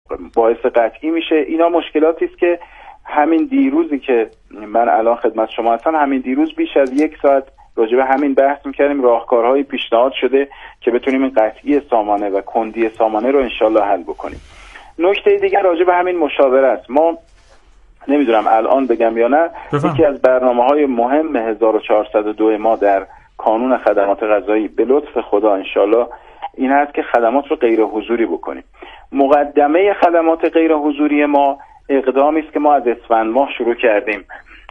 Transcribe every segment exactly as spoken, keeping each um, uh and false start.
باعث قطعی میشه. اینا مشکلاتی است که همین دیروزی که من الان خدمت شما هستم، همین دیروز بیش از یک ساعت راجع به همین بحث می‌کردیم. راهکارهای پیشنهاد شده که بتونیم این قطعی سامانه و کندی سامانه رو انشالله حل بکنیم. نکته دیگر راجع به همین مشاوره است. ما نمیدونم الان بگم یا نه، یکی از برنامه‌های مهم هزار و چهارصد و دو ما در کانون خدمات غذایی به لطف خدا انشالله این هست که خدمات رو غیر حضوری بکنیم. مقدمه خدمات غیر حضوری ما اقدامی است که ما از اسفند ماه شروع کردیم،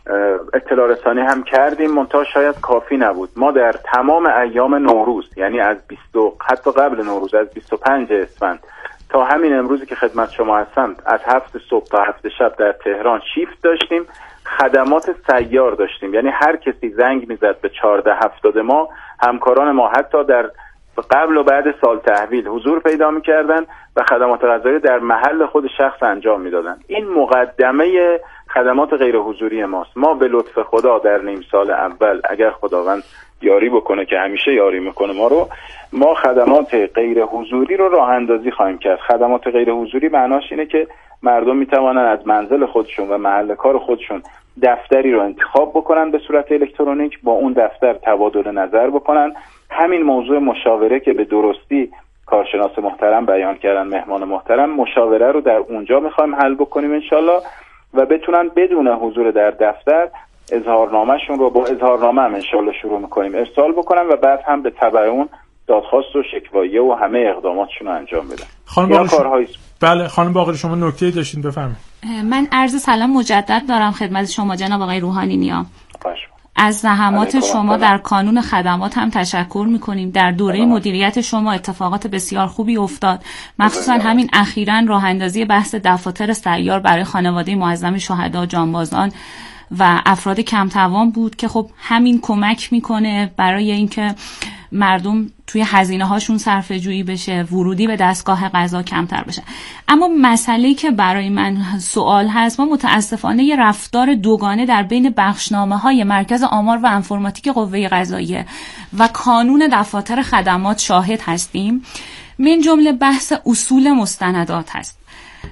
اطلاع رسانی هم کردیم، منتها شاید کافی نبود. ما در تمام ایام نوروز، یعنی از بیست حتی قبل نوروز، از بیست و پنج اسفند تا همین امروزی که خدمت شما هستم، از هفت صبح تا هفت شب در تهران شیفت داشتیم، خدمات سیار داشتیم. یعنی هر کسی زنگ میزد به چهارده هفتاد ما، همکاران ما حتی در قبل و بعد سال تحویل حضور پیدا میکردن و خدمات غذایی در محل خود شخص انجام میدادن. این مقدمه خدمات غیر حضوری ماست. ما به لطف خدا در نیم سال اول، اگر خداوند یاری بکنه که همیشه یاری میکنه ما رو، ما خدمات غیر حضوری رو راه اندازی خواهیم کرد. خدمات غیر حضوری معناش اینه که مردم میتوانن از منزل خودشون و محل کار خودشون دفتری رو انتخاب بکنن به صورت الکترونیک، با اون دفتر تبادل نظر بکنن. همین موضوع مشاوره که به درستی کارشناس محترم بیان کردن، مهمان محترم، مشاوره رو در اونجا میخوایم حل بکنیم انشالله و بتونن بدون حضور در دفتر اظهارنامه‌شون رو با اظهارنامه هم انشالله شروع میکنیم ارسال بکنن و بعد هم به تبع اون دادخواست و شکوایه و همه اقداماتشون رو انجام بدن. خانم باقری شما... بله خانم باقری شما نکته‌ای داشتین بفرمایید. من عرض سلام مجدد دارم خدمت شما جناب آقای روحانی نیا. از زحمات شما در کانون خدمات هم تشکر میکنیم. در دوره مدیریت شما اتفاقات بسیار خوبی افتاد، مخصوصا همین اخیراً راه اندازی بحث دفاتر سیار برای خانواده معظم شهدا، جانبازان و افراد کم توان بود که خب همین کمک میکنه برای اینکه مردم توی هزینه هاشون صرفه جویی بشه، ورودی به دستگاه قضا کمتر بشه. اما مسئله‌ای که برای من سوال هست، ما متاسفانه یه رفتار دوگانه در بین بخشنامه های مرکز آمار و انفرماتیک قوه قضاییه و کانون دفاتر خدمات شاهد هستیم. من جمله بحث اصول مستندات هست.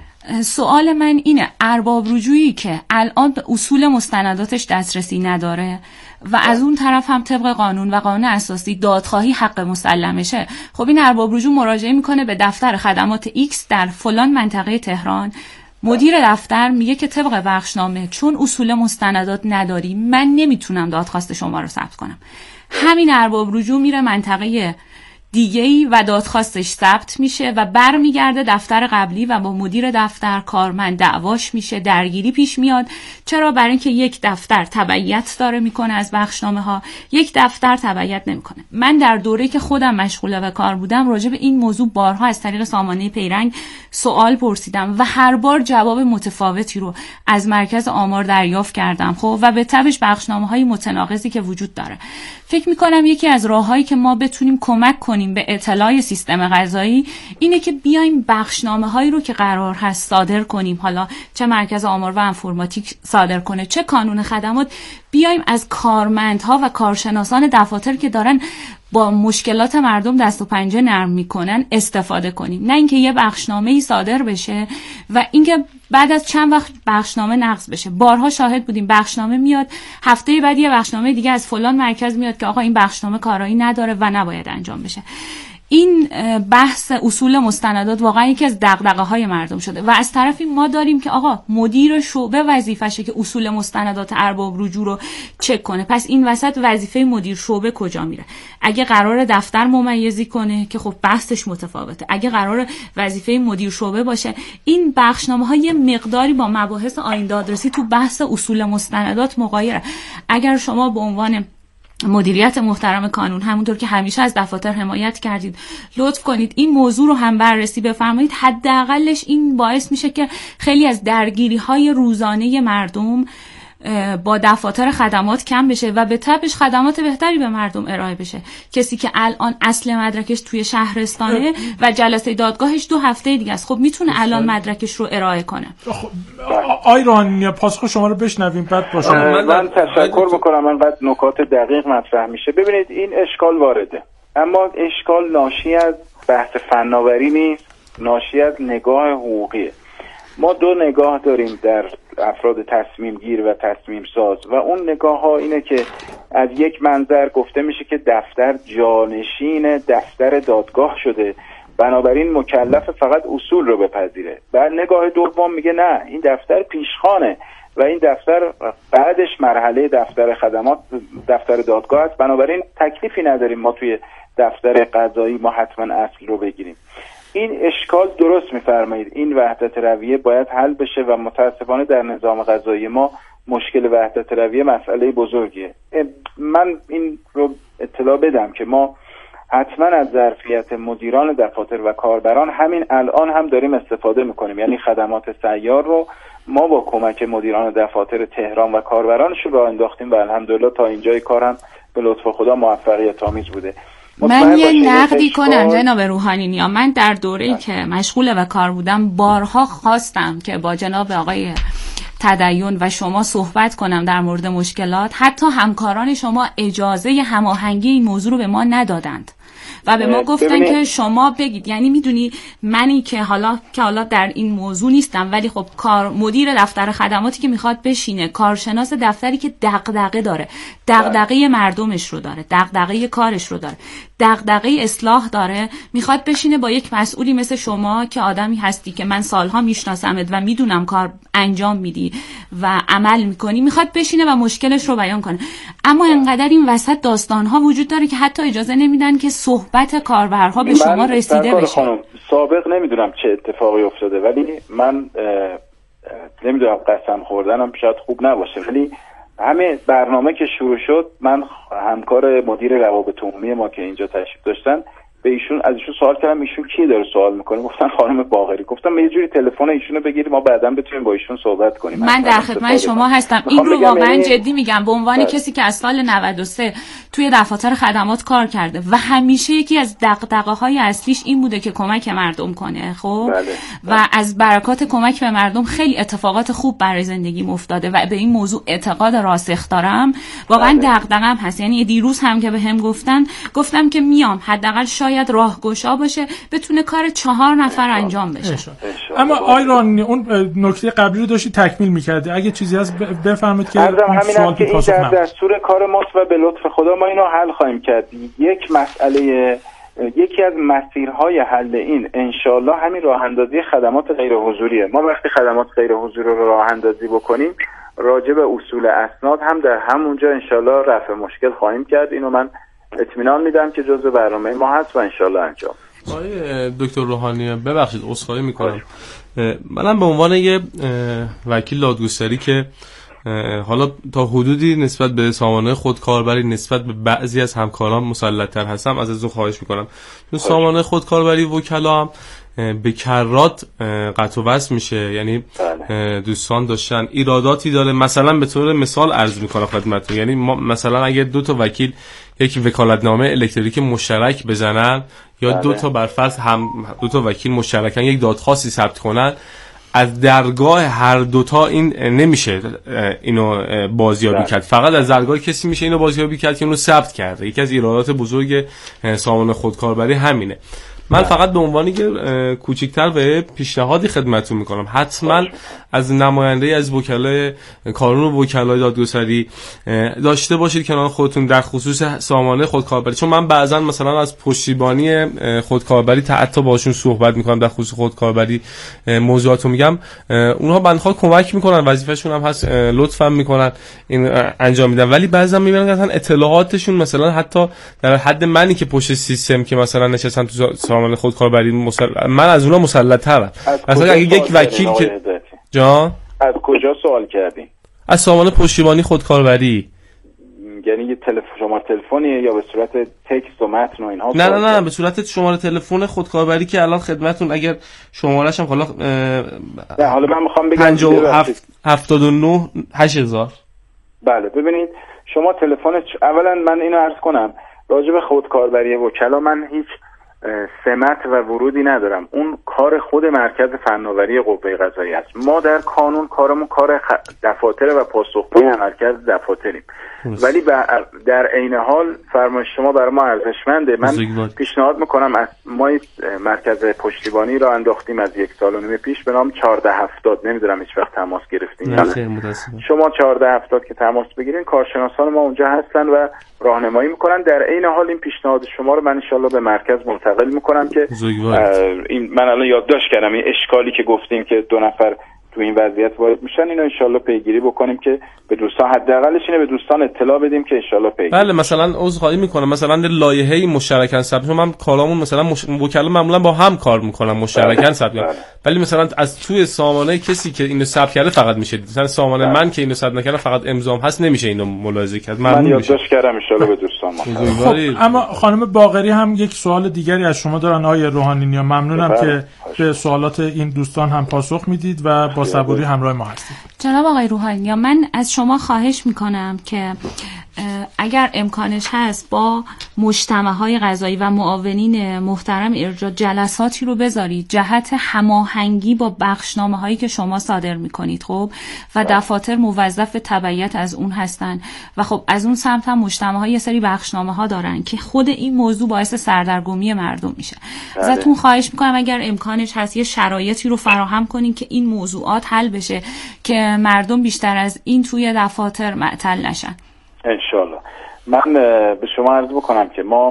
سوال من اینه، ارباب رجوعی که الان به اصول مستنداتش دسترسی نداره و از اون طرف هم طبق قانون و قانون اساسی دادخواهی حق مسلمشه، خب این ارباب رجوع مراجعه میکنه به دفتر خدمات ایکس در فلان منطقه تهران، مدیر دفتر میگه که طبق بخشنامه چون اصول مستندات نداری من نمیتونم دادخواست شما رو ثبت کنم. همین ارباب رجوع میره منطقه دیگه‌ای و دادخواستش ثبت میشه و برمیگرده دفتر قبلی و با مدیر دفتر کارمند دعواش میشه، درگیری پیش میاد. چرا؟ برای اینکه یک دفتر تبعیت داره میکنه از بخشنامه ها، یک دفتر تبعیت نمیکنه. من در دوره‌ای که خودم مشغوله و کار بودم راجع به این موضوع بارها از طریق سامانه پیرنگ سوال پرسیدم و هر بار جواب متفاوتی رو از مرکز آمار دریافت کردم. خب و به تبعش بخشنامه‌های متناقضی که وجود داره. فکر میکنم یکی از راه‌هایی که ما بتونیم کمک کنیم به اطلاع سیستم قضایی اینه که بیایم بخشنامه‌هایی رو که قرار هست صادر کنیم، حالا چه مرکز آمار و انفرماتیک صادر کنه چه کانون خدمات، بیایم از کارمندها و کارشناسان دفاتر که دارن با مشکلات مردم دست و پنجه نرم میکنن استفاده کنیم. نه اینکه یه بخشنامه‌ای صادر بشه و اینکه بعد از چند وقت بخشنامه نقض بشه. بارها شاهد بودیم بخشنامه میاد، هفته بعد یه بخشنامه دیگه از فلان مرکز میاد که آقا این بخشنامه کارایی نداره و نباید انجام بشه. این بحث اصول مستندات واقعا یکی از دغدغه‌های مردم شده و از طرفی ما داریم که آقا مدیر شعبه وظیفشه که اصول مستندات ارباب رجوع رو چک کنه. پس این وسط وظیفه مدیر شعبه کجا میره؟ اگه قرار دفتر ممیزی کنه که خب بحثش متفاوته، اگه قرار وظیفه مدیر شعبه باشه، این بخشنامه‌ها یه مقداری با مباحث آیین دادرسی تو بحث اصول مستندات مغایره. اگر شما به عنوان مدیریت محترم کانون همونطور که همیشه از دفاتر حمایت کردید لطف کنید این موضوع رو هم بررسی بفرمایید. حداقلش این باعث میشه که خیلی از درگیری‌های روزانه مردم با دفاتر خدمات کم بشه و به تبعش خدمات بهتری به مردم ارائه بشه. کسی که الان اصل مدرکش توی شهرستانه و جلسه دادگاهش دو هفته دیگه است، خب میتونه الان مدرکش رو ارائه کنه. آی روحانی پاسخ شما رو بشنویم بعد باشه. من, من تشکر میکنم، انقدر نکات دقیق مطرح میشه. ببینید این اشکال وارده، اما اشکال ناشی از بحث فناوری نیست، ناشی از نگاه حقوقیه. ما دو نگاه داریم در افراد تصمیم گیر و تصمیم ساز و اون نگاه ها اینه که از یک منظر گفته میشه که دفتر جانشین دفتر دادگاه شده، بنابراین مکلف فقط اصول رو بپذیره. بعد نگاه دوم میگه نه، این دفتر پیشخانه و این دفتر بعدش مرحله دفتر خدمات دفتر دادگاه است، بنابراین تکلیفی نداریم ما توی دفتر قضایی ما حتما اصل رو بگیریم. این اشکال درست میفرمایید، این وحدت رویه باید حل بشه و متاسفانه در نظام قضایی ما مشکل وحدت رویه مسئله بزرگیه. من این رو اطلاع بدم که ما حتما از ظرفیت مدیران دفاتر و کاربران همین الان هم داریم استفاده میکنیم، یعنی خدمات سیار رو ما با کمک مدیران دفاتر تهران و کاربرانشون راه انداختیم و الحمدلله تا اینجای کارم به لطف خدا موفقیت آمیز بوده. من یه نقدی کنم جناب روحانی نیا، من در دوره‌ای که مشغول به کار بودم بارها خواستم که با جناب آقای تدین و شما صحبت کنم در مورد مشکلات، حتی همکاران شما اجازه هماهنگی این موضوع رو به ما ندادند و به ما گفتن که شما بگید. یعنی میدونی منی که حالا که حالا در این موضوع نیستم، ولی خب کار مدیر دفتر خدماتی که میخواد بشینه، کارشناس دفتری که دغدغه داره، دغدغه مردمش رو داره، دغدغه کارش رو داره، دغدغه اصلاح داره، میخواد بشینه با یک مسئولی مثل شما که آدمی هستی که من سالها میشناسمت و میدونم کار انجام میدی و عمل میکنی، میخواد بشینه و مشکلش رو بیان کنه. اما انقدر این وسط داستانها وجود داره که حتی اجازه نمیدن که صحبت کاربرها به شما رسیده بشه. خانم سابق نمیدونم چه اتفاقی افتاده، ولی من نمیدونم، قسم خوردنم شاید خوب نباشه، ولی همه برنامه که شروع شد من همکار مدیر روابط عمومی ما که اینجا تشریف داشتن به ایشون از ایشون سوال کردم ایشون کی داره سوال میکنه، گفتن خانم باقری. گفتم یه جوری تلفن ایشونو بگیریم ما بعداً بتونیم با ایشون صحبت کنیم. من در خدمت شما هستم، این رو واقعا جدی میگم به عنوان کسی که از سال نود و سه توی دفاتر خدمات کار کرده و همیشه یکی از دغدغه‌های اصلیش این بوده که کمک مردم کنه. خب بله. و از برکات کمک به مردم خیلی اتفاقات خوب برای زندگیم افتاده و به این موضوع اعتقاد راسخ دارم. واقعا دغدغه‌ام هست. یعنی دیروز هم که بهم گفتن گفتم که میام حداقل شاید راهگشا باشه بتونه کار چهار نفر انجام بشه. اشاره. اشاره. اما آیران اون نکته قبلی رو داشتی تکمیل می‌کردی، اگه چیزی هست بفرمایید که همین است که این در دستور کار ماست و به لطف خدا ما اینو حل خواهیم کرد. یک مسئله یکی از مسیرهای حل این انشالله همین راه اندازی خدمات غیر حضوریه. ما وقتی خدمات غیر حضوری رو راه اندازی بکنیم راجع به اصول اسناد هم در همونجا انشالله رفع مشکل خواهیم کرد. اینو من اطمینان میدم که جزء برنامه ما هست و انشالله انجام. آقای دکتر روحانی ببخشید عذرخواهی میکنم، منم به عنوان یه وکیل دادگستری که حالا تا حدودی نسبت به سامانه خودکاربری نسبت به بعضی از همکاران مسلط‌تر هستم، از ازشون خواهش میکنم چون سامانه خودکاربری وکلا هم به کرات قطع و وصل میشه. یعنی دوستان داشتن ایراداتی داره، مثلا به طور مثال عرض میکنم خدمتتون، یعنی ما مثلا اگه دو تا وکیل یک وکالتنامه الکترونیک مشترک بزنن یا دو تا بر فرض هم دو تا وکیل مشترکاً یک دادخواستی ثبت کنن، از درگاه هر دوتا این نمیشه اینو بازیابی کرد، فقط از درگاه کسی میشه اینو بازیابی کرد که اینو ثبت کرده. یکی از ایرادات بزرگ سامانه خودکاربری همینه. من فقط به عنوان که کوچیک‌تر به پیشنهادی خدمتتون میکنم، حتما از نماینده از وکلای کانون و وکلای دادگستری داشته باشید کنار خودتون در خصوص سامانه خودکاربری، چون من بعضا مثلا از پشتیبانی خودکاربری تا حتی باشون صحبت میکنم در خصوص خودکاربری موضوعاتو میگم، اونها بندخواه کمک میکنن، وظیفه‌شون هم هست، لطفا میکنن این انجام میدن، ولی بعضا میبینن مثلا اطلاعاتشون مثلا حتی در حد منی که پشت سیستم که مثلا نشستم تو سامانه خودکاربری مسل... من از اونها مسلط‌ترم. مثلا اگه یک وکیل که جان از کجا سوال کردین؟ از سامانه پشتیبانی خودکاربری. یعنی یه تلفن شماره تلفنیه یا به صورت تکست و متن و اینها؟ نه نه نه به صورت شماره تلفن خودکاربری که الان خدمتتون اگر شماره‌ش هم حالا نه حالا من میخوام بگم پنجاه و هفت هفتاد و نه هشت هزار. بله ببینید شما تلفن اولا من اینو عرض کنم راجع به خودکاربری وکلا من هیچ سمت و ورودی ندارم. اون کار خود مرکز فناوری قوه قضاییه است. ما در کانون کارمون کار دفاتر و پاسخگوی مرکز دفاتریم، ولی در عین حال فرمایش شما برای ما ارزشمنده. من پیشنهاد میکنم، از ما مرکز پشتیبانی را انداختیم از یک سال و نیم پیش به نام چهارده هفتاد. نمیدونم هیچ وقت تماس گرفتین یا نه. شما چهارده هفتاد که تماس بگیرین، کارشناسان ما اونجا هستن و راهنمایی میکنن. در عین حال این پیشنهاد شما رو من ان شاءالله به مرکز منتقل میکنم که این من الان یادداشت کردم این اشکالی که گفتیم که دو نفر تو این وضعیت وارد میشن، اینو ان شاءالله پیگیری بکنیم که به دوستان، حداقلش اینه به دوستان اطلاع بدیم که ان شاءالله پیگیری. بله، مثلا عذرخواهی میکنم، مثلا لایحه‌ای مشترکاً ثبت کنیم. من کارامون مثلا مش... وکلا معمولا با هم کار میکنم، مشترکاً ثبت کنیم، ولی مثلا از توی سامانه کسی که اینو ثبت کرده فقط میشه، مثلا سامانه بله. من که اینو ثبت نکردم فقط امضام هست، نمیشه اینو ملاحظه کرد. من یادداشت کردم ان شاءالله به دوستان. خب اما خانم باقری هم یک سوال دیگری از شما دارن آقای روحانی نیا. ممنونم که به سوالات این دوستان هم پاسخ میدید و با صبوری همراه ما هستید. جناب آقای روحانی نیا، من از شما خواهش میکنم که اگر امکانش هست با مجتمع‌های قضایی و معاونین محترم ارجاع جلساتی رو بذارید جهت هماهنگی با بخشنامه‌هایی که شما صادر می‌کنید. خب و دفاتر موظف تبعیت از اون هستن و خب از اون سمت هم مجتمع‌ها یه سری بخشنامه‌ها دارن که خود این موضوع باعث سردرگمی مردم میشه. ازتون خواهش می‌کنم اگر امکانش هست یه شرایطی رو فراهم کنین که این موضوعات حل بشه که مردم بیشتر از این توی دفاتر معطل نشن. انشالله. من به شما عرض بکنم که ما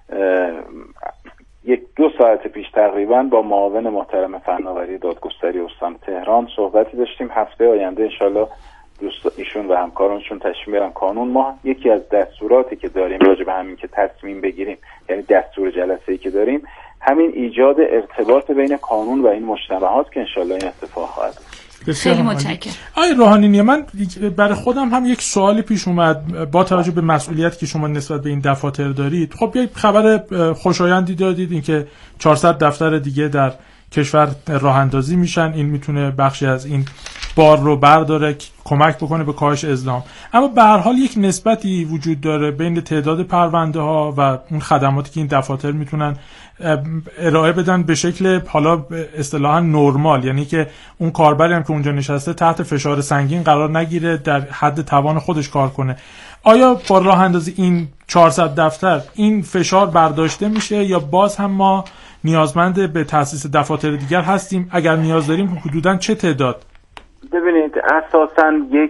یک دو ساعت پیش تقریبا با معاون محترم فناوری دادگستری استان تهران صحبتی داشتیم. هفته آینده انشالله دوست ایشون و همکارانشون تشریف میارن کانون. ما یکی از دستوراتی که داریم راجع به همین که تصمیم بگیریم، یعنی دستور جلسه‌ای که داریم، همین ایجاد ارتباط بین کانون و این مجتمعات که انشالله این اتفاق خواهد افتاد. خیلی متشکرم. آقای روحانی نیا، من برای خودم هم یک سوالی پیش اومد با توجه به مسئولیتی که شما نسبت به این دفاتر دارید. خب یک خبر خوشایندی دادید، اینکه چهارصد دفتر دیگه در کشور راه اندازی میشن. این میتونه بخشی از این بار رو برداره، کمک بکنه به کاهش ازدحام. اما به هر حال یک نسبتی وجود داره بین تعداد پرونده ها و اون خدماتی که این دفاتر میتونن ارائه بدن به شکل حالا اصطلاحاً نرمال، یعنی که اون کاربری هم که اونجا نشسته تحت فشار سنگین قرار نگیره، در حد توان خودش کار کنه. آیا با راه اندازی این چهارصد دفتر این فشار برداشته میشه یا باز هم ما نیازمند به تأسیس دفاتر دیگر هستیم؟ اگر نیاز داریم حدوداً چه تعداد؟ ببینید اساساً یک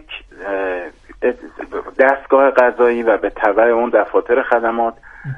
دستگاه قضایی و به تبع اون دفاتر خدمات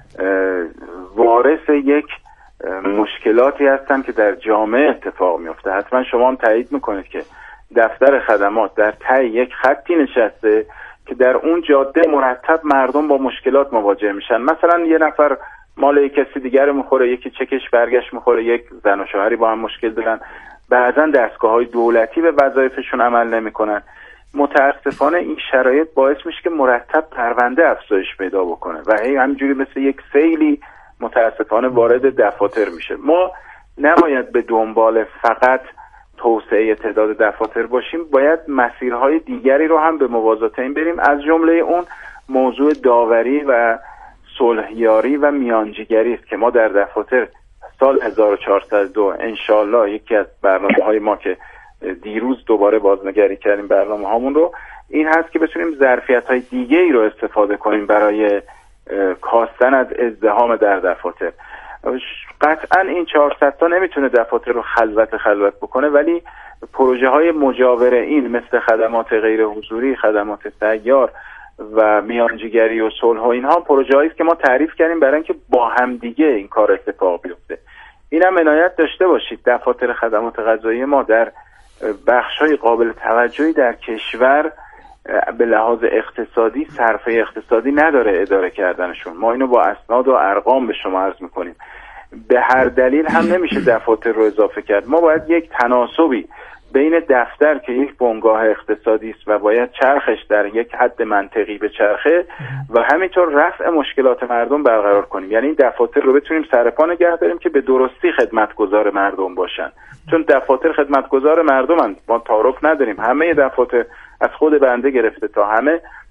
وارث یک مشکلاتی هستن که در جامعه اتفاق میفته. حتما شما هم تایید میکنید که دفتر خدمات در ته یک خطی نشسته که در اون جاده مرتب مردم با مشکلات مواجه میشن. مثلا یه نفر مال یک کسی دیگر میخوره، یکی چکش برگشت میخوره، یک زن و شوهری با هم مشکل دارن، بعضا دستگاه‌های دولتی به وظایفشون عمل نمیکنن. متاسفانه این شرایط باعث میشه که مرتب پرونده افزایش پیدا بکنه و هی همینجوری مثل یک سیلی متاسفانه وارد دفاتر میشه. ما نباید به دنبال فقط توسعه تعداد دفاتر باشیم، باید مسیرهای دیگری رو هم به موازات این بریم. از جمله اون موضوع داوری و صلحیاری و میانجیگری است که ما در دفاتر سال هزار و چهارصد و دو انشالله یکی از برنامه‌های ما که دیروز دوباره بازنگری کردیم برنامه هامون رو، این هست که بتونیم ظرفیت‌های دیگه ای رو استفاده کنیم برای کاستن از ازدحام در دفاتر. قطعا این چهارصد تا نمیتونه دفاتر رو خلوت خلوت بکنه، ولی پروژه های مجاور این مثل خدمات غیر حضوری، خدمات سیار و میانجیگری و صلح و اینها پروژه هایی است که ما تعریف کردیم برای اینکه با هم دیگه این کار اتفاق بیفته. اینم عنایت داشته باشید، دفاتر خدمات قضایی ما در بخش‌های قابل توجهی در کشور به لحاظ اقتصادی صرفه اقتصادی نداره اداره کردنشون. ما اینو با اسناد و ارقام به شما عرض میکنیم. به هر دلیل هم نمیشه دفاتر رو اضافه کرد. ما باید یک تناسبی بین دفتر که یک بنگاه اقتصادی است و باید چرخش در یک حد منطقی به چرخه و همینطور رفع مشکلات مردم برقرار کنیم. یعنی این دفاتر رو بتونیم سرپا نگه داریم که به درستی خدمتگزار مردم باشن، چون دفاتر خدمتگزار مردمن. ما تعارف نداریم، همه دفاتر از خود بنده گرفته تا همه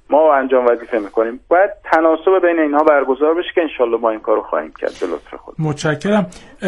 ما انجام وظیفه میکنیم. باید تناسب بین اینها برگزار بشه که انشالله ما این کارو خواهیم کرد به لطف خود. متشکرم.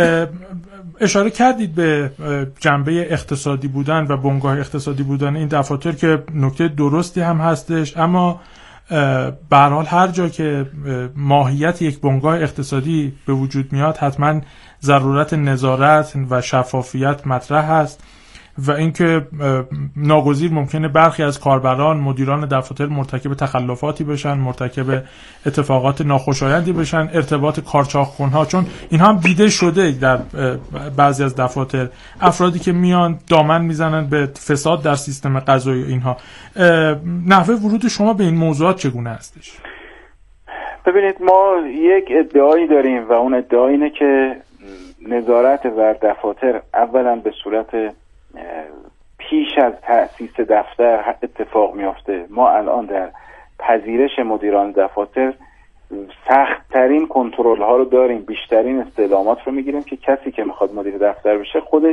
اشاره کردید به جنبه اقتصادی بودن و بنگاه اقتصادی بودن این دفاتر که نکته درستی هم هستش، اما به هر حال هر جا که ماهیت یک بنگاه اقتصادی به وجود میاد حتما ضرورت نظارت و شفافیت مطرح هست و اینکه ناگزیر ممکنه برخی از کاربران، مدیران دفاتر مرتکب تخلفاتی بشن، مرتکب اتفاقات ناخوشایندی بشن، ارتباط کارچاخ‌کن‌ها، چون اینها هم دیده شده در بعضی از دفاتر، افرادی که میان دامن میزنن به فساد در سیستم قضایی. اینها نحوه ورود شما به این موضوعات چگونه هستش؟ ببینید، ما یک ادعایی داریم و اون ادعا اینه که نظارت بر دفاتر اولا به صورت پیش از تأسیس دفتر اتفاق میافته. ما الان در پذیرش مدیران دفاتر سخت ترین کنترل ها رو داریم، بیشترین استعلامات رو میگیریم که کسی که میخواد مدیر دفتر بشه خودش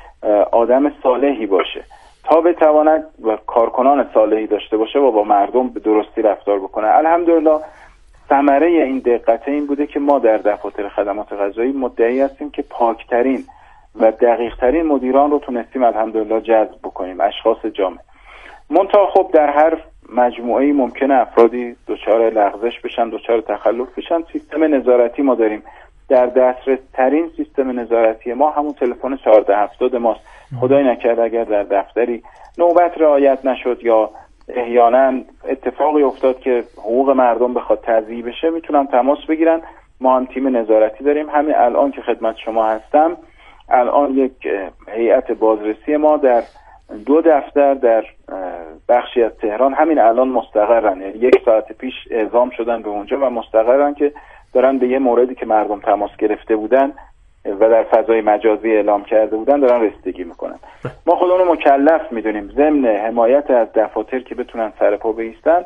آدم صالحی باشه تا بتواند و کارکنان صالحی داشته باشه و با مردم به درستی رفتار بکنه. الحمدلله ثمره این دقت این بوده که ما در دفاتر خدمات قضایی مدعی هستیم که پاکترین و دقیق ترین مدیران رو تونستیم الحمدلله جذب بکنیم، اشخاص جامع. منتها خب در هر مجموعه‌ای ممکنه افرادی دچار لغزش بشن، دچار تخلف بشن. سیستم نظارتی ما داریم. در دسترس ترین سیستم نظارتی ما همون تلفن چهارده هفتاد ماست. خدای نکرده اگر در دفتری نوبت رعایت نشد یا احیانا اتفاقی افتاد که حقوق مردم بخواد تضییع بشه، میتونن تماس بگیرن. ما هم تیم نظارتی داریم. همین الان که خدمت شما هستم، الان یک هیئت بازرسی ما در دو دفتر در بخشی از تهران همین الان مستقرن، یعنی یک ساعت پیش اعزام شدن به اونجا و مستقرن که دارن به یه موردی که مردم تماس گرفته بودن و در فضای مجازی اعلام کرده بودن دارن رسیدگی میکنن. ما خودمون مکلف میدونیم ضمن حمایت از دفاتر که بتونن سر پا بایستن،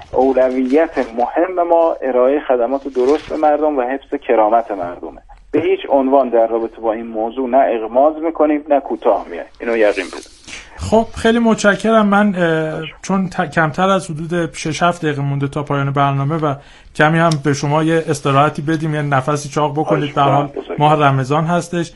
اولویت مهم ما ارائه خدمات درست به مردم و حفظ کرامت مردمه. به هیچ عنوان در رابطه با این موضوع نه اغماض میکنیم نه کوتاه میایم. اینو یقین بدید. خب خیلی متشکرم. من چون کمتر از حدود شش هفت دقیقه مونده تا پایان برنامه و کمی هم به شما یه استراحتی بدیم، یه نفسی چاق بکنید. به هر حال ماه رمضان هستش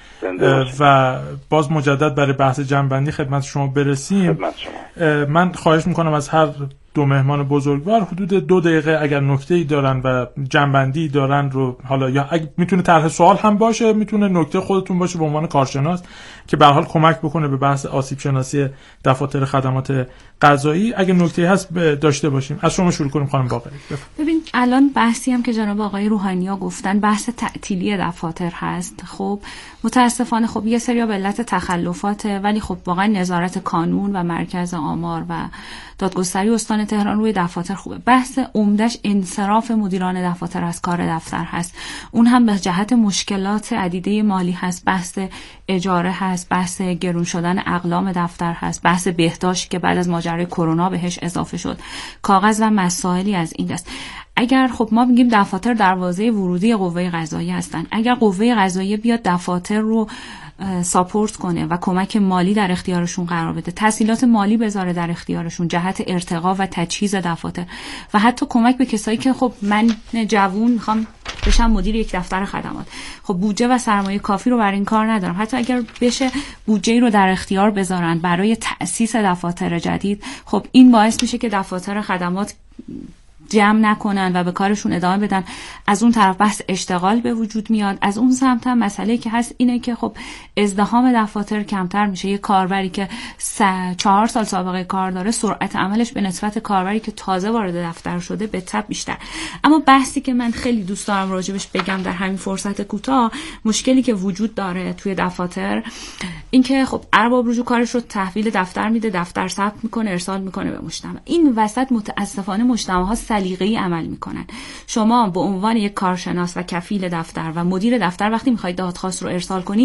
و باز مجدد برای بحث جنبندی خدمت شما برسیم. خدمت شما. من خواهش میکنم از هر دو مهمان بزرگوار حدود دو دقیقه اگر نکته‌ای دارن و جنبندی دارن رو، حالا یا اگه میتونه طرح سوال هم باشه، میتونه نکته خودتون باشه به عنوان کارشناس که به هر حال کمک بکنه به بحث آسیب شناسی دفاتر خدمات قضایی، اگه نکته‌ای هست داشته باشیم. از شما شروع کنیم خانم باقری. ببین الان بحثی هم که جناب آقای روحانی‌ها گفتن بحث تعطیلی دفاتر هست. خب متاسفانه خب یه سری به علت تخلفاته، ولی خب واقعا نظارت کانون و مرکز آمار و دادگستری استان تهران روی دفاتر خوبه. بحث عمدش انصراف مدیران دفاتر از کار دفتر هست. اون هم به جهت مشکلات عدیده مالی هست، بحث اجاره هست، بحث گرون شدن اقلام دفتر هست، بحث بهداشت که بعد از ماجرای کرونا بهش اضافه شد، کاغذ و مسائلی از این دست. اگر خب ما میگیم دفاتر دروازه ورودی قوه قضاییه هستن، اگر قوه قضاییه بیاد دفاتر رو ساپورت کنه و کمک مالی در اختیارشون قرار بده، تسهیلات مالی بذاره در اختیارشون جهت ارتقا و تجهیز دفاتر و حتی کمک به کسایی که خب من جوون میخوام بشم مدیر یک دفتر خدمات، خب بودجه و سرمایه کافی رو برای این کار ندارم، حتی اگر بشه بودجه رو در اختیار بذارن برای تأسیس دفاتر جدید، خب این باعث میشه که دفاتر خدمات جمع نکنن و به کارشون ادامه بدن. از اون طرف بحث اشتغال به وجود میاد. از اون سمت هم مسئله که هست اینه که خب ازدحام دفاتر کمتر میشه. یه کاربری که چهار سال سابقه کار داره، سرعت عملش به نسبت کاربری که تازه وارد دفتر شده به تبع بیشتر. اما بحثی که من خیلی دوست دارم راجبش بگم در همین فرصت کوتاه، مشکلی که وجود داره توی دفاتر این که خب ارباب رجوع کارش رو تحویل دفتر میده، دفتر ثبت میکنه، ارسال میکنه به مجتمع. این وسط متاسفانه مجتمع‌ها سلیقه‌ای عمل میکنن. شما به عنوان یک کارشناس و کفیل دفتر و مدیر دفتر وقتی میخواید دادخواست رو ارسال کنی،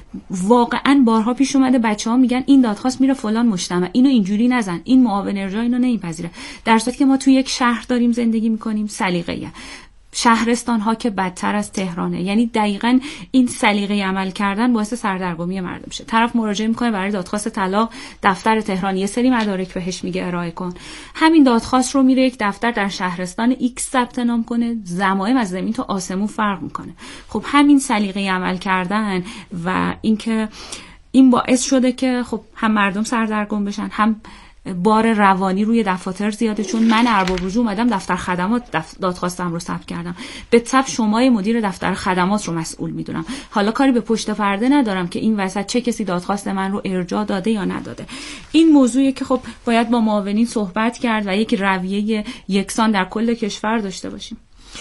واقعا بارها پیش اومده بچه‌ها میگن این دادخواست میره فلان مجتمع، اینو اینجوری نزن، این معاون ارجاع اینو نمیپذیره، در صورتی که ما توی یک شهر داریم زندگی میکنیم سلیقه‌ای. شهرستان ها که بدتر از تهرانه. یعنی دقیقاً این سلیقه عمل کردن باعث سردرگمی مردم شه. طرف مراجعه میکنه برای دادخواست طلاق، دفتر تهران یه سری مدارک بهش میگه ارائه کن، همین دادخواست رو میره یک دفتر در شهرستان ایکس ثبت نام کنه، زمایم از زمین تا آسمون فرق میکنه. خب همین سلیقه عمل کردن و اینکه این باعث شده که خب هم مردم سردرگم بشن، هم بار روانی روی دفاتر زیاده. چون من ارباب رجوع اومدم دفتر خدمات دف... دادخواستم رو ثبت کردم، به تبع شمای مدیر دفتر خدمات رو مسئول میدونم. حالا کاری به پشت پرده ندارم که این وسط چه کسی دادخواست من رو ارجاع داده یا نداده. این موضوعی که خب باید با معاونین صحبت کرد و یک رویه یکسان در کل کشور داشته باشیم.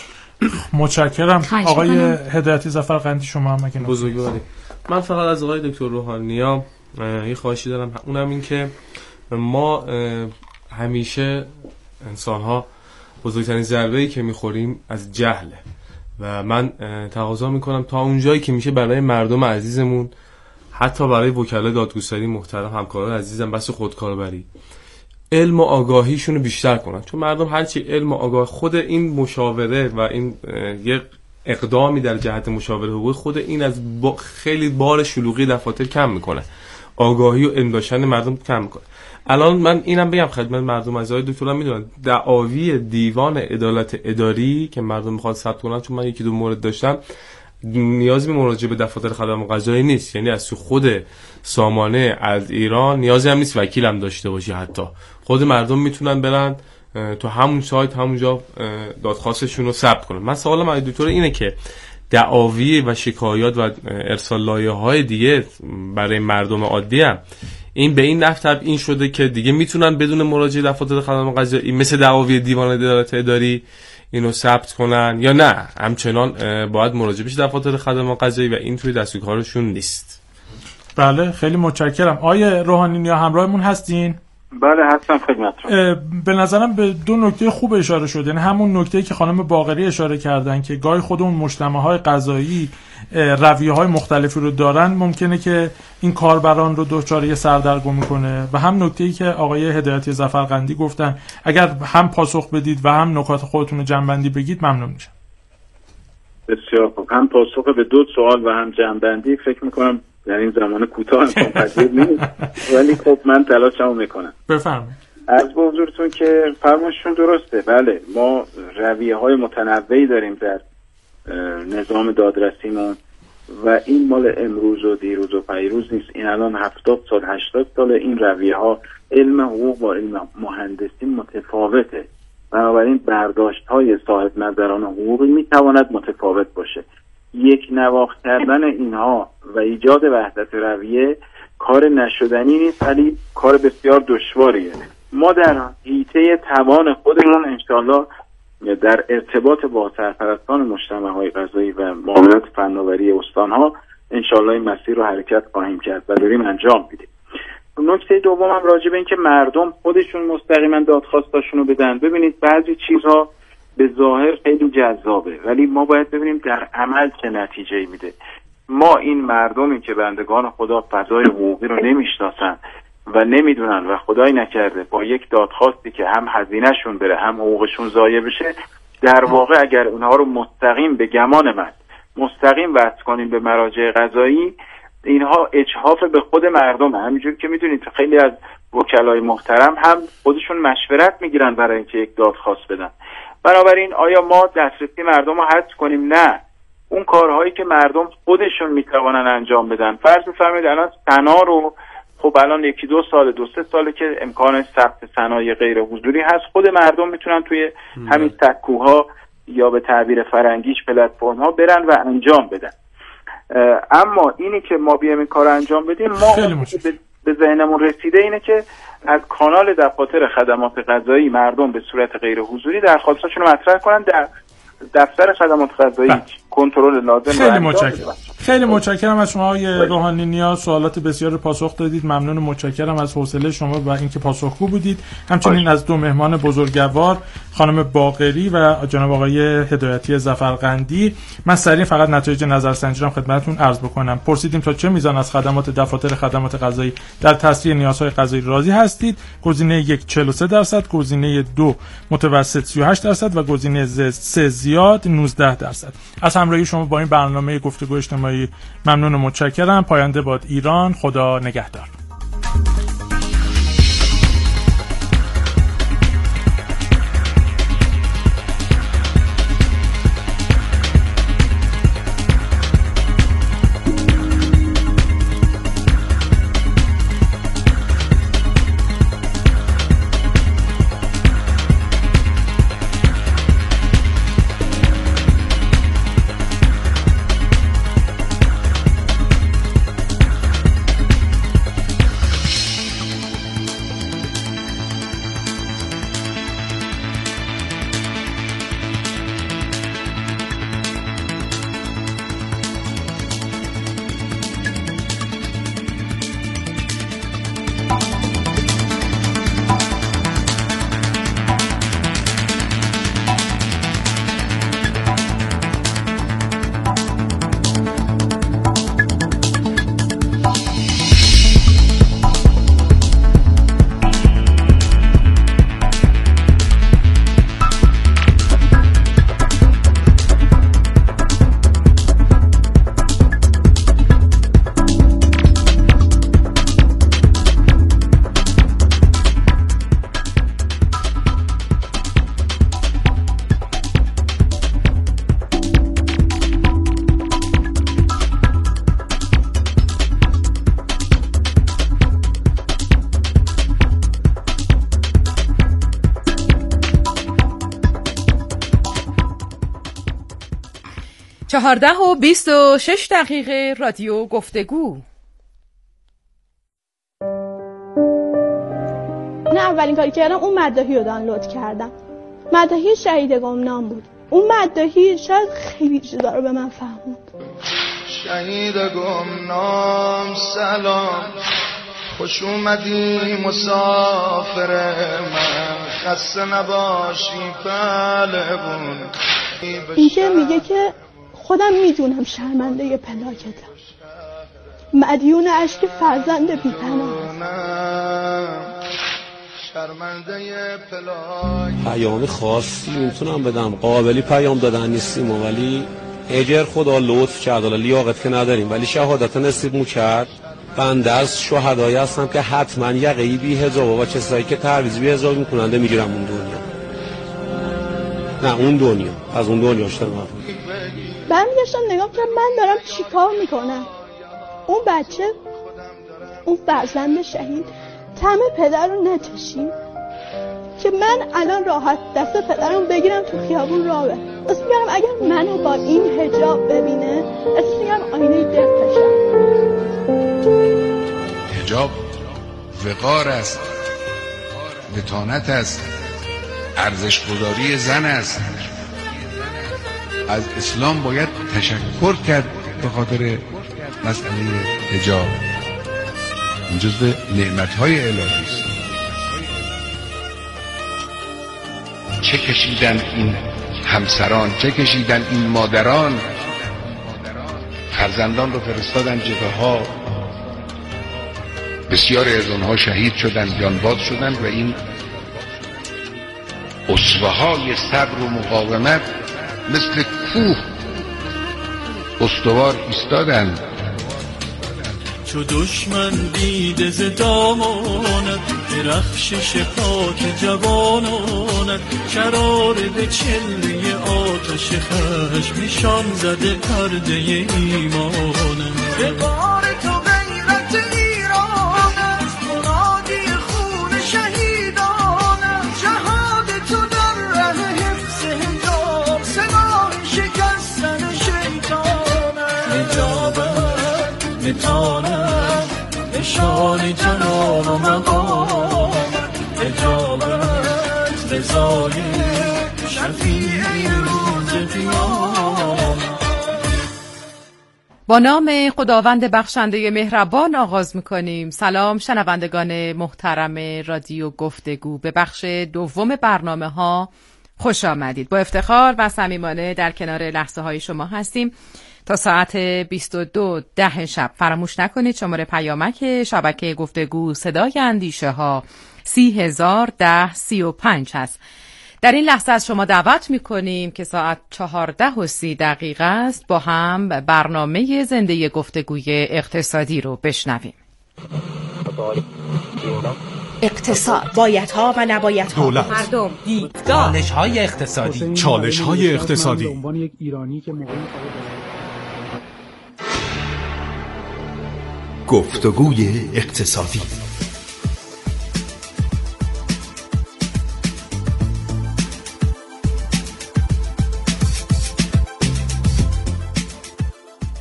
متشکرم. آقای هدایتی ظفرقندی شما هم اگه بزرگواری. من فقط از آقای دکتر روحانیا یه خواهشی دارم، اونم این که ما همیشه انسان‌ها بزرگترین ضربه‌ای که می‌خوریم از جهله و من تقاضا می‌کنم تا اونجایی که میشه برای مردم عزیزمون، حتی برای وکلای دادگستری محترم، همکاران عزیزم، بس خودکاربری، علم و آگاهیشون رو بیشتر کنن. چون مردم هرچی علم و آگاه، خود این مشاوره و این یک اقدامی در جهت مشاوره حقوقی، خود این از با خیلی بار شلوغی دفاتر کم میکنه، آگاهی و علم داشتن مردم کم میکنه. الان من اینم بگم خدمت مردم، از آقای دکترم میدونن دعاوی دیوان عدالت اداری که مردم میخواد ثبت کنن، چون من یکی دو مورد داشتم، نیازی به مراجعه به دفاتر خدمات قضایی نیست. یعنی از خود سامانه از ایران نیازی هم نیست وکیل هم داشته باشی، حتی خود مردم میتونن برن تو همون سایت همونجا دادخواستشون رو ثبت کنن. من سوالم از دکتر اینه که دعاوی و شکایات و ارسال لایحه‌های دیگه برای مردم عادی هم این به این نحو این شده که دیگه میتونن بدون مراجعه دفاتر خدمات قضایی مثل دعاوی دیوان عدالت اداری اینو ثبت کنن، یا نه همچنان باید مراجعه بشه دفاتر خدمات قضایی و این توی دستور کارشون نیست؟ بله خیلی متشکرم. آیه روحانی نیا همراهمون هستین؟ بله هستم خدمتتون. به نظرم به دو نکته خوب اشاره شد. یعنی همون نکته‌ای که خانم باقری اشاره کردن که گاهی خود اون مجتمع‌های قضایی رویه‌های مختلفی رو دارن، ممکنه که این کاربران رو دچار سردرگمی کنه، و هم نکته‌ای که آقای هدایتی ظفرقندی گفتن اگر هم پاسخ بدید و هم نکات خودتون رو جمع‌بندی بگید ممنون میشم. بسیار خوب. هم پاسخ به دو سوال و هم جمع‌بندی فکر می‌کنم در این زمان کوتاه امکان پذیر نیست، ولی خب من تلاشمو میکنم. بفرمایید. از حضورتون که فرمایشتون درسته. بله ما رویه‌های متنوعی داریم در نظام دادرسیمون و این مال امروز و دیروز و پیروز نیست. این الان هفتاد سال هشتاد سال این رویه‌ها، علم حقوق با علم مهندسی متفاوته، بنابراین برداشت‌های صاحب نظران حقوقی میتواند متفاوت باشه. یک نواخت کردن اینها و ایجاد وحدت رویه کار نشدنی نیست، ولی کار بسیار دشواریه. ما در حیطه توان خودمون انشاءالله در ارتباط با سرپرستان مجتمع‌های قضایی و معاملات فناوری استان‌ها انشاءالله این مسیر رو حرکت خواهیم کرد و داریم انجام میدیم. نکته دوم هم راجع به این که مردم خودشون مستقیما دادخواستاشون رو بدن. ببینید بعضی چیزها به ظاهر خیلی جذابه، ولی ما باید ببینیم در عمل چه نتیجه‌ای میده. ما این مردمی که بندگان خدا فضای حقوقی رو نمیشناسن و نمیدونن و خدای نکرده با یک دادخواستی که هم هزینه‌شون بره هم حقوقشون ضایع بشه، در واقع اگر اونها رو مستقیم به گمان من مستقیم وصل کنیم به مراجع قضایی، اینها اجحاف به خود مردم. همینجور که میدونید خیلی از وکلای محترم هم خودشون مشورت میگیرن برای اینکه یک دادخواست بدن. بنابراین آیا ما دسترسی مردم رو حذف کنیم؟ نه. اون کارهایی که مردم خودشون میتوانن انجام بدن، فرض بفرمایید الان سنا رو، خب الان یکی دو سال دو سه ساله که امکان ثبت سنای غیر حضوری هست، خود مردم میتونن توی همین سکوها یا به تعبیر فرنگیش پلتفرم ها برن و انجام بدن. اما اینی که ما بیایم این کار انجام بدیم، ما به ذهنمون رسیده اینه که از کانال دفاتر خدمات قضایی مردم به صورت غیر حضوری درخواستاشون رو مطرح کنن، در دفتر خدمات قضایی کنترل لازم. خیلی متشکرم. خیلی متشکرم از شما آقای روحانی نیا، سوالات بسیار پاسخ دادید. ممنون و متشکرم از حوصله شما و اینکه پاسخگو بودید. همچنین از دو مهمان بزرگوار خانم باقری و جناب آقای هدایتی ظفرقندی. من سریع فقط نتایج نظرسنجی رو خدمتتون عرض بکنم. پرسیدیم تا چه میزان از خدمات دفاتر خدمات قضایی در تسریع نیازهای قضایی راضی هستید. گزینه یک چهل و سه درصد، گزینه دو متوسط سی و هشت درصد و گزینه سه زیاد نوزده درصد. از همراهی شما با این برنامه گفتگو اجتماعی ممنون و متشکرم. پاینده باد ایران. خدا نگهدار. چهارده و بیست و شش دقیقه رادیو گفتگو. نه اولین کاری کردم اون مداحی رو دانلود کردم. مداحی شهید گمنام بود. اون مداحی شاید خیلی چیزا رو به من فهموند. شهید گمنام سلام، خوش اومدی مسافر من، خسته نباشی پهلوون. اینکه میگه که خودم میدونم شرمنده پلاکتم، مدیون عشق فرزند بی‌پناه. پیام خاصی میتونم بدم، قابلی پیام دادن نیستیم ولی اجر خدا لطف کرد، حالا لیاقت که نداریم ولی شهادت نصیب مو کرد. بنده از شهدایی هستم که حتما یقه‌ای بی حجاب و کسایی که تعویض بی حجاب میکننده میگیرم اون دنیا. نه اون دنیا، از اون دنیا اشتباه. برمیگشتم نگاه کردم من دارم چیکار میکنم. اون بچه، اون فرزند شهید طعم پدر رو نچشید که من الان راحت دست پدرم بگیرم تو خیابون راه برم. اصلا میگم اگر منو با این حجاب ببینه اصلا میگم آینه دقشم. حجاب وقار است، متانت است، ارزش‌گذاری زن است. از اسلام باید تشکر کرد به خاطر مسئله حجاب. این جزو نعمت‌های الهی است. چه کشیدن این همسران، چه کشیدن این مادران، فرزندان رو فرستادن جبهه‌ها، بسیاری از اونها شهید شدن، جانباز شدن و این اسوه‌های صبر و مقاومت مثل کوه استوار ایستادن. چو دشمن دیده ز دامانت، درخشش پاک جوانانت، شرار به چله آتش خشم نشان زده پرده ایمانت. به بار تو غیرت ایران است، منادی خون شهیدان است، جهاد تو در ره حفظ حجاب، سلاح شکستن شیطان است. حجابت متانت، نشان جلال و مقام، حجابت رضای شفیع روز قیامت. با نام خداوند بخشنده مهربان آغاز می‌کنیم. سلام شنوندگان محترم رادیو گفتگو، به بخش دوم برنامه‌ها خوش آمدید. با افتخار و صمیمانه در کنار لحظه های شما هستیم تا ساعت بیست و دو ده شب. فراموش نکنید شماره پیامک شبکه گفتگو صدای اندیشه ها سی هزار ده سی و پنج هست. در این لحظه از شما دعوت میکنیم که ساعت چهارده و سی دقیقه است با هم برنامه زنده گفتگوی اقتصادی رو بشنویم. اقتصاد، بایدها و نبایدها، دولت، مردم، دیدگاه، چالش‌های اقتصادی، چالش‌های اقتصادی. گفتگوی اقتصادی.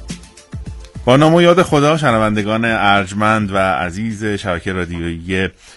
با نام و یاد خدا، شنوندگان ارجمند و عزیز شبکه رادیویی